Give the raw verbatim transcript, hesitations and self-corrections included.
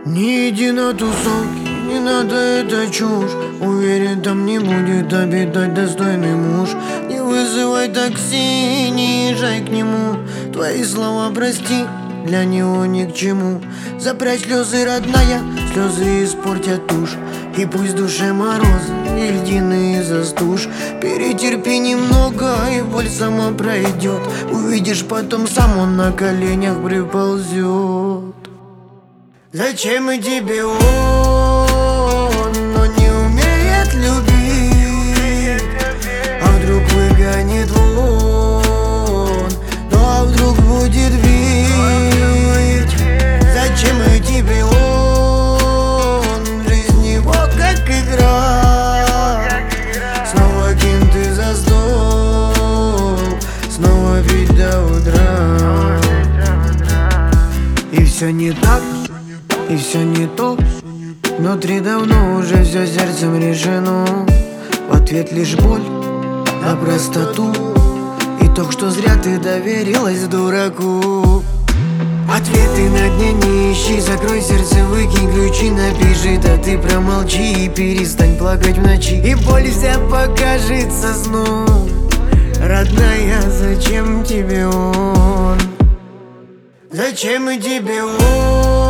Не иди на тусовки, не надо, это чушь. Уверен, там не будет обитать достойный муж. Не вызывай такси, не езжай к нему. Твои слова прости, для него ни к чему. Запрячь слезы, родная, слезы испортят тушь. И пусть в душе мороз и льдины застушь. Перетерпи немного, и боль сама пройдет. Увидишь потом, сам он на коленях приползет. Зачем и тебе он, но не умеет любить? А вдруг выгонит вон, ну а вдруг будет бить? Зачем и тебе он, жизнь его как игра? Снова кем-то за стол, снова пить до утра. И все не так, и все не то. Внутри давно уже все сердцем решено. В ответ лишь боль на простоту. И то, что зря ты доверилась дураку. Ответы на дне не ищи, закрой сердце, выкинь ключи, напиши, да ты промолчи и перестань плакать в ночи. И боль вся покажется сном. Родная, зачем тебе он? Зачем и тебе он?